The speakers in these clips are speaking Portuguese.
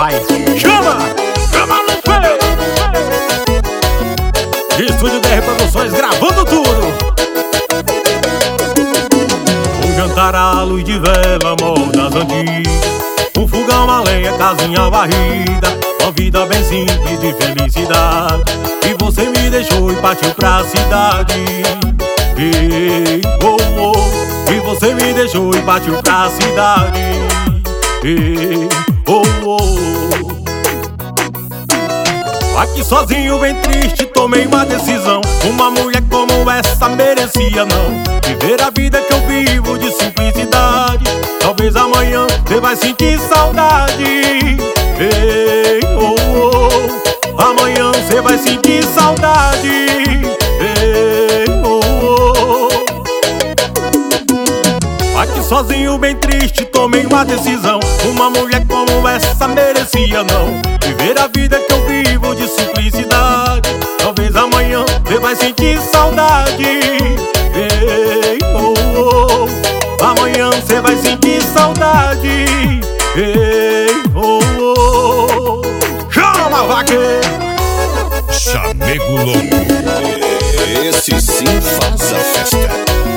vai. Chama! Chama no peito! Estúdio DR Produções gravando tudo. Um jantar à luz de vela, modas antigas. Um fogão a lenha, casinha varrida. Uma vida bem simples de felicidade. E você me deixou e partiu pra cidade. Ei, oh, oh. E você me deixou e partiu pra cidade. Ei, oh, oh. Aqui sozinho, bem triste, tomei uma decisão. Uma mulher como essa merecia não viver a vida que eu vivo de simplicidade. Talvez amanhã você vai sentir saudade. Ei, oh, oh. Amanhã você vai sentir saudade. Ei, oh, oh. Aqui sozinho, bem triste, tomei uma decisão. Uma mulher como essa merecia não viver a vida que eu vivo de simplicidade. Talvez amanhã você vai sentir saudade. Ei, oh, oh. Amanhã você vai sentir saudade. Ei, oh, oh. Chama, vaqueiro! Chamego louco. Esse sim faz a festa.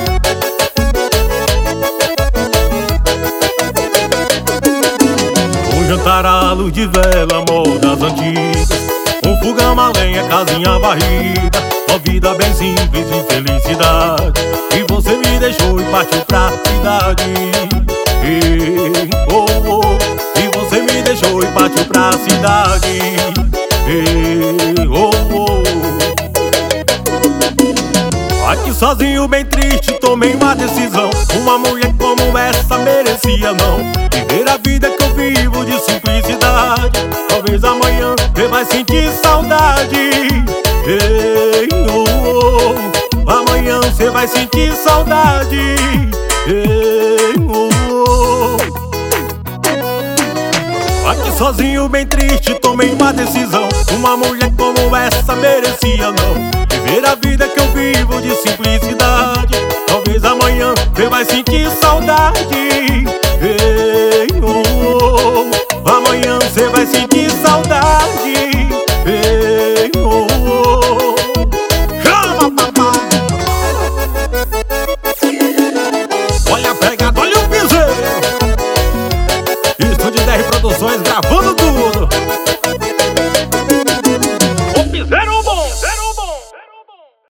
Um jantar à luz de vela, modas antigas. Um fogão a lenha, casinha varrida. Uma vida bem simples de felicidade. E você me deixou e partiu pra cidade. Ei, oh, oh. E você me deixou e partiu pra cidade. Ei, oh, oh. Aqui sozinho, bem triste, tomei uma decisão. Uma mulher como essa merecia não viver a vida que eu vivo de simplicidade. Talvez amanhã você vai sentir saudade. Ei, oh, oh. Amanhã você vai sentir saudade. Ei, oh, oh. Aqui sozinho, bem triste, tomei uma decisão. Uma mulher como essa merecia não viver a vida que eu vivo de simplicidade. Talvez amanhã você vai sentir